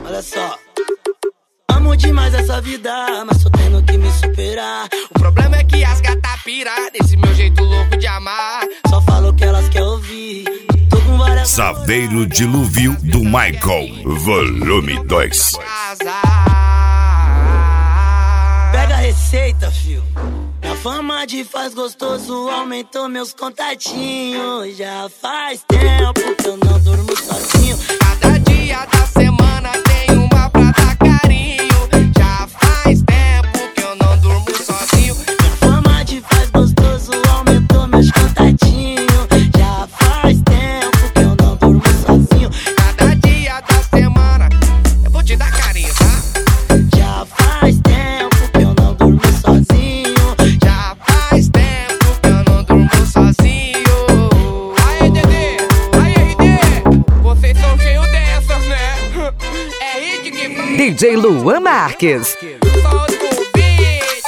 Olha só. Amo demais essa vida, mas tô tendo que me superar. O problema é que as gata pira desse meu jeito louco de amar. Só falo o que elas querem ouvir. Tô com várias Saveiro Dilúvio do Michael, volume 2. Pega a receita, fio. Minha fama de faz gostoso aumentou meus contatinhos. Já faz tempo que eu não durmo sozinho. Cada dia da semana tem uma pra dar carinho. Já faz tempo que eu não durmo sozinho. Minha fama de faz gostoso aumentou meus contatinhos. Já faz tempo que eu não durmo sozinho. Cada dia da semana eu vou te dar carinho, tá? Já faz tempo que eu não durmo sozinho. Já faz tempo que eu não durmo sozinho. Aê, Dedê! Aê, RD! Vocês são cheios dessas, né? É hit que faz. DJ Luan Marques. Solta o vídeo.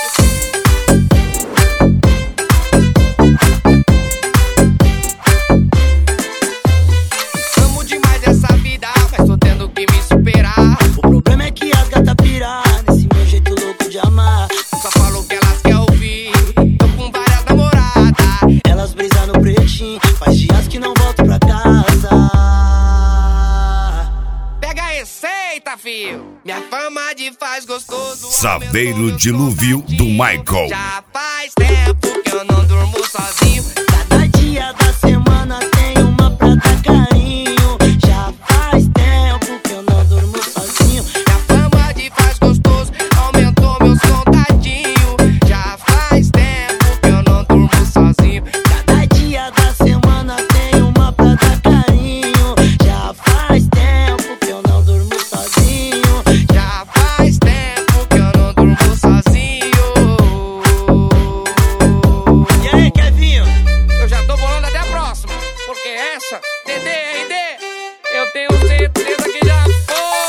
Amo demais essa vida, mas tô tendo que me superar. O problema é que as gata pira nesse meu jeito louco de amar. Só falo o que elas querem ouvir. Tô com várias namoradas. Elas brisam no pretinho, faz dias que não volto pra casa. Pega a receita, fio. Minha fama de faz gostoso. Saveiro Dilúvio do Michael. Já faz tempo que eu não durmo sozinho. Cada dia da semana tem uma pra dar carinho. Já faz tempo que eu não durmo sozinho. Minha fama de faz gostoso aumentou meus contatinhos. Já faz tempo que eu não durmo sozinho. Cada dia da semana tem uma pra dar carinho. Já faz tempo que eu não durmo sozinho. Já faz tempo que eu não durmo sozinho. E aí, Kevinho? Eu já tô bolando até a próxima. Porque essa, DDRD, eu tenho certeza que já foi.